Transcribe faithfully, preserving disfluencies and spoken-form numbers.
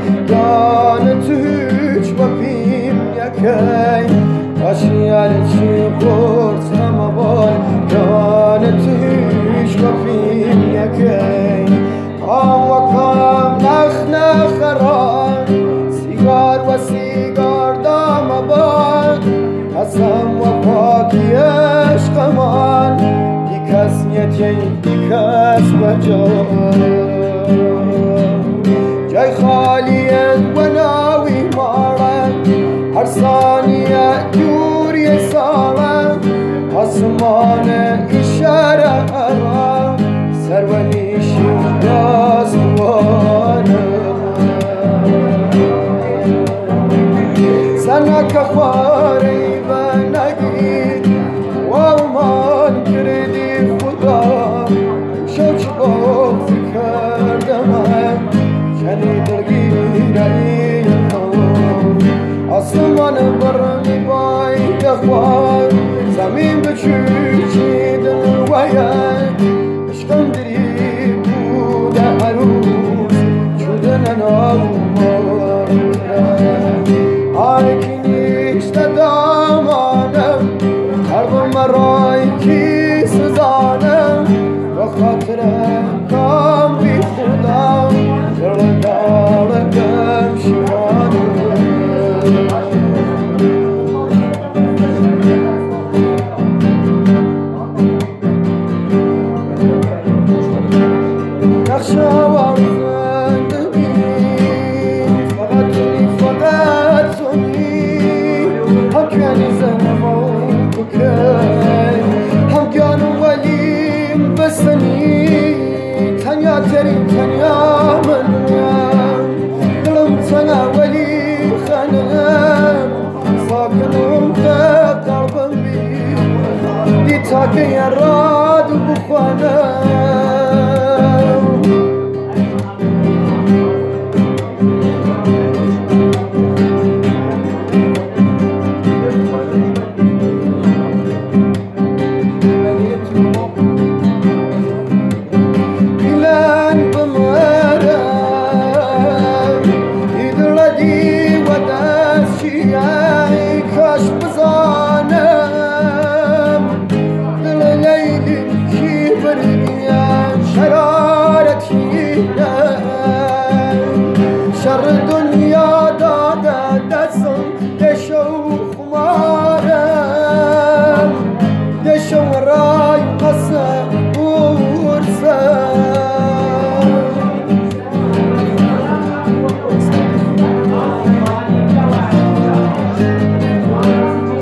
كانت هيج وفيم يكاي أشيالتي قرص همبال كانت هيج وفيم يكاي قام وقام نخ نخران سيجار وسيجار دام باد قسم وفاقي عشق من يكس يتين يكس وجان جای خالیت و ناوی مارد هر ثانیه دوری سالم آسمان اشاره را سرونیشی داستوانم سنک خواری و نگید و من کردی خدا شوچ بغضی کردم کنی دلگیری آسمان برمی باید خواه زمین بچوچی دل وید عشقم دری بود عروس شدن نامار آرکی نیشت دامانم قلبم مرای کی سزانم و خاطرم کام بی خودم دردارکم شیرانم نخشاور زندگی فقط توی فقط توی هم کنی زنمون بکی هم گانو ولیم بسنی تنیا ترین تنیا منم دلم تنها ولی خانم ساکنم که قلبم بی دی تاکه یراد بخوانم Shut up!